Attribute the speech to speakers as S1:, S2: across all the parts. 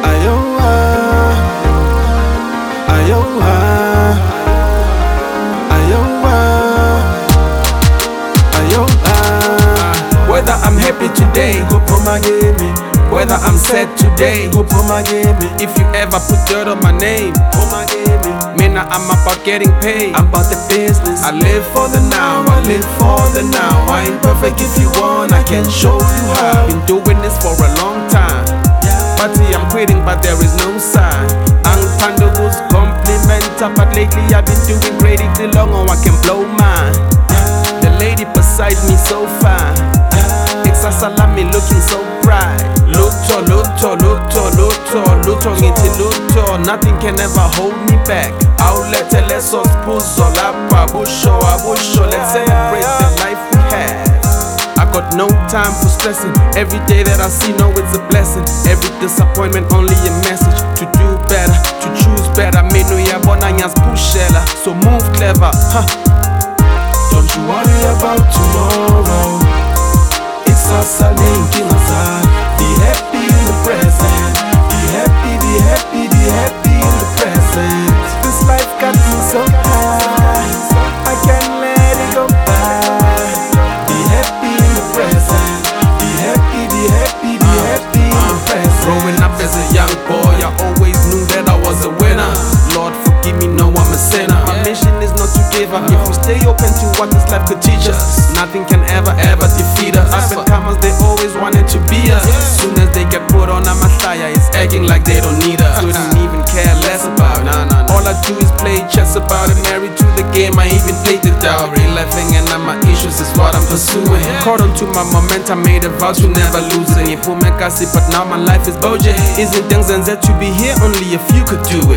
S1: Ayoha, ayoha, ayoha, ayoha.
S2: Whether I'm happy today,
S1: Go for my game.
S2: whether I'm sad today,
S1: Go for my game.
S2: if you ever put dirt on my name,
S1: For my game.
S2: man, I'm about getting paid.
S1: I'm about the business.
S2: I live for the now, I live for the now. I ain't perfect, if you want, I can show you how. Been doing this for a long time, but see, I'm quitting, but there is no sign. Ang Panda's compliment, but lately I've been doing great. It's long, oh, I can blow mine. The lady beside me so fine, Salami looking so bright. Luto, luto, luto, luto, luto, ngiti luto. Nothing can ever hold me back. Aulete lesos puzo lapa busho abusho. Let's celebrate the life we have. I got no time for stressing. Every day that I see, no, it's a blessing. Every disappointment, only a message to do better, to choose better. Menu ya bonanyas pushela, so move clever, huh?
S1: Don't you worry about tomorrow. Be happy in the present. Be happy, be happy, be happy in the present. This life got me so high, I can't let it go by. Be happy in the present. Be happy, be happy, be happy in the present.
S2: Growing up as a young boy, I always knew that I was a winner. Lord forgive me, no, I'm a sinner. My mission is not to give up. If we stay open to what this life could teach us, nothing can ever defeat us. Up and comers, they always wanted to be us. Soon as they get put on a mathaya, it's acting like they don't need us. Couldn't even care less about it. All I do is play chess about it. Married to the game, I even played the dowry. Laughing and my issues is what I'm pursuing. Caught on to my momentum, made a vow to never lose it. But now my life is Boje. Isn't things and that to be here, only if you could do it.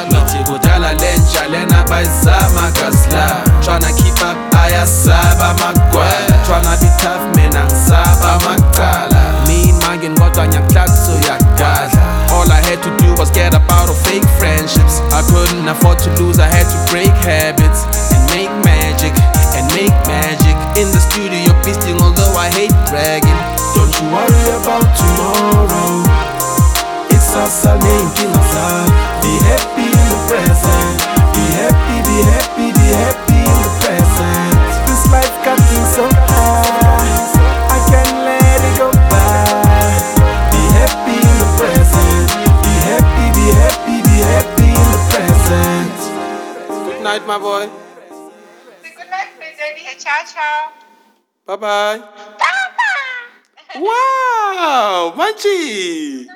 S2: Tryna keep up, ayasaba magwala. Tryna be tough, mina saba makala. Mean magin got on your clock, so yakala. All I had to do was get up out of fake friendships. I couldn't afford to lose, I had to break habits and make magic, in the studio beasting, although I hate bragging.
S1: Don't you worry about tomorrow. It's us a name, be happy in the present. Be happy, be happy, be happy in the present. This life got me so high, I can't let it go by. Be happy in the present. Be happy, be happy, be happy in the present.
S2: Good night, my boy.
S3: Good night, Daddy. Ciao, ciao.
S2: Bye bye.
S3: Bye.
S2: Wow, Manchi.